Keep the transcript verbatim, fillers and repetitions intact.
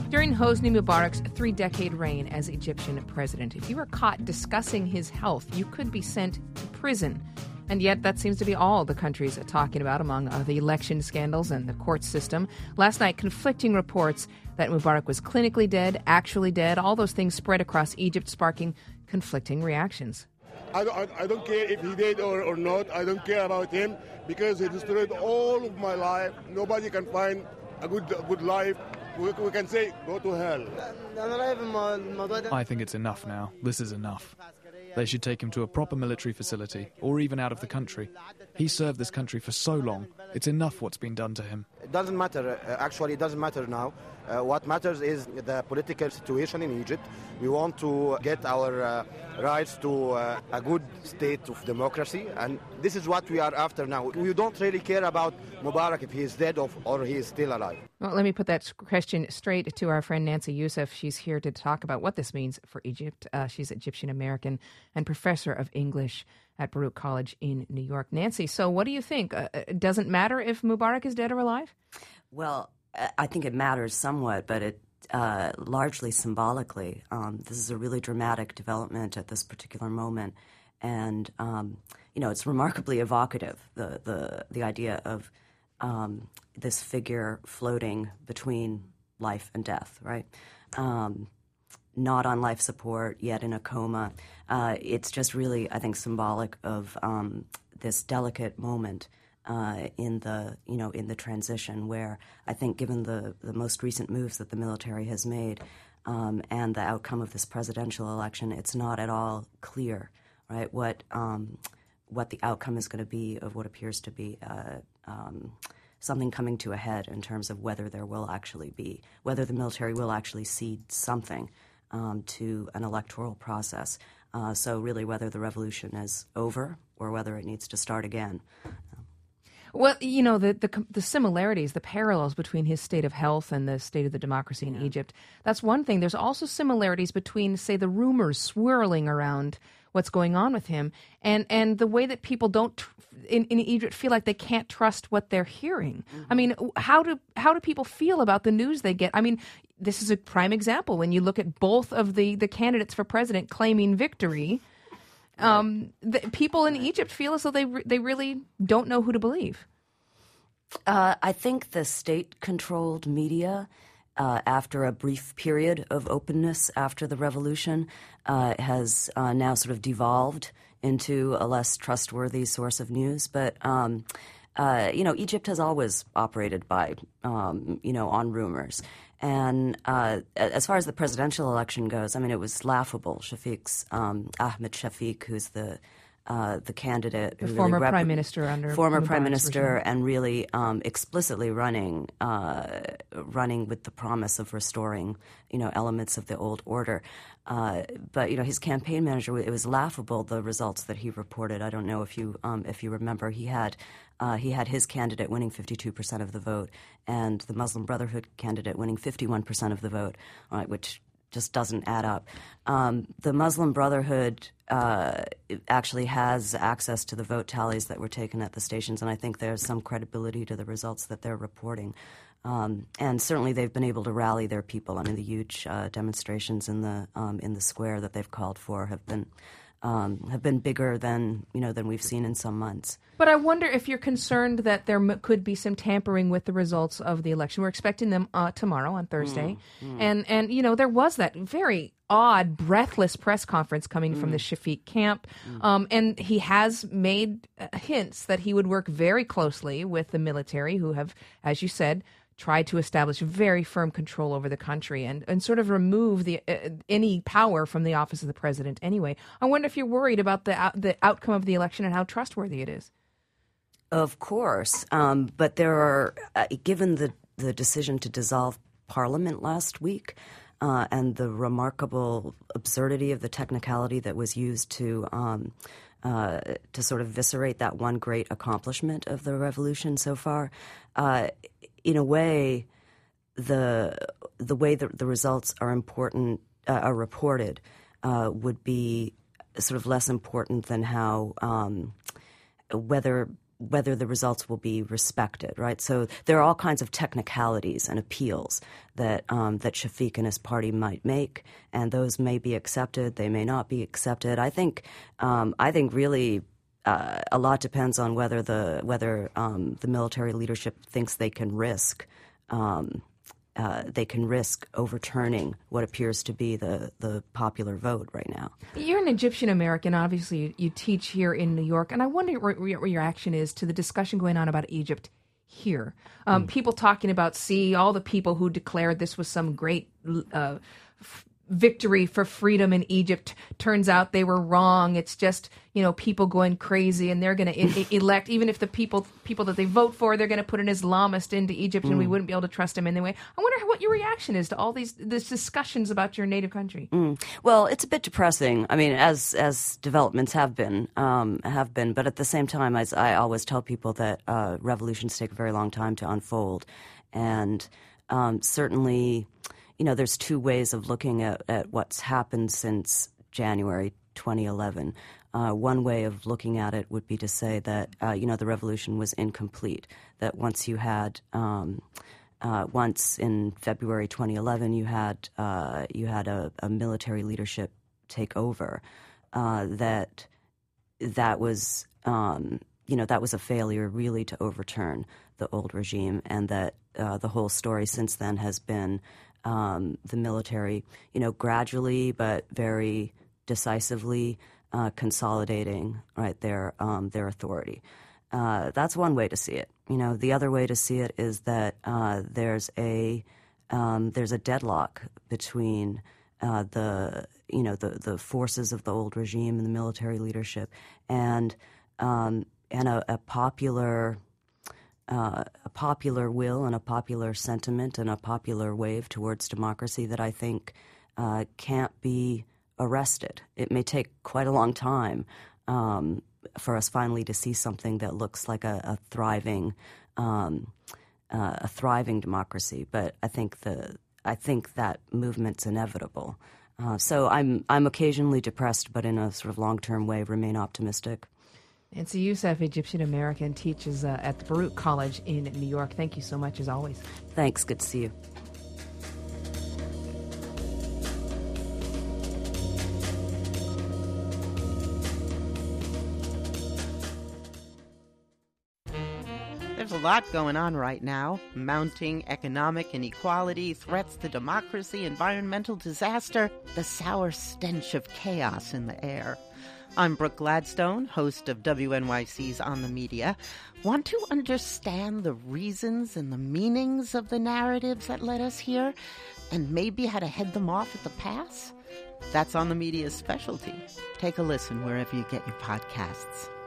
During Hosni Mubarak's three-decade reign as Egyptian president, if you were caught discussing his health, you could be sent to prison. And yet that seems to be all the country's talking about among uh, the election scandals and the court system. Last night, conflicting reports that Mubarak was clinically dead, actually dead, all those things spread across Egypt, sparking conflicting reactions. I don't, I don't care if he did or, or not. I don't care about him because he destroyed all of my life. Nobody can find a good, a good life. We, we can say, go to hell. I think it's enough now. This is enough. They should take him to a proper military facility, or even out of the country. He served this country for so long. It's enough what's been done to him. It doesn't matter. Uh, actually, it doesn't matter now. Uh, what matters is the political situation in Egypt. We want to get our uh, rights to uh, a good state of democracy, and this is what we are after now. We don't really care about Mubarak if he is dead or, or he is still alive. Well, let me put that question straight to our friend Nancy Youssef. She's here to talk about what this means for Egypt. Uh, she's Egyptian-American and professor of English at Baruch College in New York. Nancy, so what do you think? Uh, it doesn't matter if Mubarak is dead or alive? Well, I think it matters somewhat, but it uh, largely symbolically. Um, this is a really dramatic development at this particular moment. And, um, you know, it's remarkably evocative, the, the, the idea of um, this figure floating between life and death, right? Um, not on life support, yet in a coma. Uh, it's just really, I think, symbolic of um, this delicate moment uh, in the, you know, in the transition where I think given the, the most recent moves that the military has made um, and the outcome of this presidential election, it's not at all clear, right, what um, what the outcome is going to be of what appears to be uh, um, something coming to a head in terms of whether there will actually be, whether the military will actually cede something um, to an electoral process. Uh, so really whether the revolution is over or whether it needs to start again. Well, you know, the, the the similarities, the parallels between his state of health and the state of the democracy in yeah. Egypt, that's one thing. There's also similarities between, say, the rumors swirling around what's going on with him and, and the way that people don't, tr- in, in Egypt, feel like they can't trust what they're hearing. Mm-hmm. I mean, how do how do people feel about the news they get? I mean, this is a prime example when you look at both of the, the candidates for president claiming victory. Um, the people in Egypt feel as though they re- they really don't know who to believe. Uh, I think the state-controlled media, uh, after a brief period of openness after the revolution, uh, has uh, now sort of devolved into a less trustworthy source of news. But um, uh, you know, Egypt has always operated by um, you know on rumors. And uh, as far as the presidential election goes, I mean, it was laughable. Shafiq's um, Ahmed Shafiq, who's the uh, the candidate, the who former really rep- prime minister under former Mubarak's prime minister, regime. and really um, explicitly running uh, running with the promise of restoring, you know, elements of the old order. Uh, but you know, his campaign manager, it was laughable the results that he reported. I don't know if you um, if you remember, he had. Uh, he had his candidate winning fifty-two percent of the vote and the Muslim Brotherhood candidate winning fifty-one percent of the vote, right, which just doesn't add up. Um, the Muslim Brotherhood uh, actually has access to the vote tallies that were taken at the stations, and I think there's some credibility to the results that they're reporting. Um, and certainly they've been able to rally their people. I mean, the huge uh, demonstrations in the um, in the square that they've called for have been Um, have been bigger than you know than we've seen in some months. But I wonder if you're concerned that there m- could be some tampering with the results of the election. We're expecting them uh, tomorrow on Thursday, mm, mm. and and you know there was that very odd, breathless press conference coming mm. from the Shafiq camp, mm. um, and he has made uh, hints that he would work very closely with the military, who have, as you said, tried to establish very firm control over the country and, and sort of remove the uh, any power from the office of the president anyway. I wonder if you're worried about the uh, the outcome of the election and how trustworthy it is. Of course. Um, but there are, uh, given the, the decision to dissolve Parliament last week uh, and the remarkable absurdity of the technicality that was used to um, uh, to sort of eviscerate that one great accomplishment of the revolution so far, uh, in a way, the the way that the results are important uh, are reported uh, would be sort of less important than how um, whether whether the results will be respected, right? So there are all kinds of technicalities and appeals that um, that Shafik and his party might make, and those may be accepted, they may not be accepted. I think um, I think really uh, a lot depends on whether the whether um, the military leadership thinks they can risk. Um, Uh, they can risk overturning what appears to be the, the popular vote right now. You're an Egyptian American. Obviously, you, you teach here in New York, and I wonder what, what your reaction is to the discussion going on about Egypt here. Um, mm. People talking about, see, all the people who declared this was some great uh, f- victory for freedom in Egypt. Turns out they were wrong. It's just, you know, people going crazy, and they're going to e- elect, even if the people people that they vote for, they're going to put an Islamist into Egypt, mm. and we wouldn't be able to trust him anyway. I wonder what your reaction is to all these these discussions about your native country. Mm. Well, it's a bit depressing. I mean, as as developments have been, um, have been, but at the same time, as I always tell people that uh, revolutions take a very long time to unfold, and um, certainly, you know, there's two ways of looking at, at what's happened since January twenty eleven. Uh, one way of looking at it would be to say that, uh, you know, the revolution was incomplete, that once you had, um, uh, once in February twenty eleven, you had uh, you had a, a military leadership take over, uh, that that was, um, you know, that was a failure really to overturn the old regime, and that uh, the whole story since then has been Um, the military, you know, gradually but very decisively uh, consolidating, right, their um, their authority. Uh, that's one way to see it. You know, the other way to see it is that uh, there's a um, there's a deadlock between uh, the you know the the forces of the old regime and the military leadership, and um, and a, a popular. Uh, a popular will and a popular sentiment and a popular wave towards democracy that I think uh, can't be arrested. It may take quite a long time um, for us finally to see something that looks like a, a thriving, um, uh, a thriving democracy. But I think the I think that movement's inevitable. Uh, so I'm I'm occasionally depressed, but in a sort of long-term way, remain optimistic. Nancy Youssef, Egyptian American, teaches uh, at the Baruch College in New York. Thank you so much, as always. Thanks. Good to see you. There's a lot going on right now. Mounting economic inequality, threats to democracy, environmental disaster, the sour stench of chaos in the air. I'm Brooke Gladstone, host of W N Y C's On the Media. Want to understand the reasons and the meanings of the narratives that led us here, and maybe how to head them off at the pass? That's On the Media's specialty. Take a listen wherever you get your podcasts.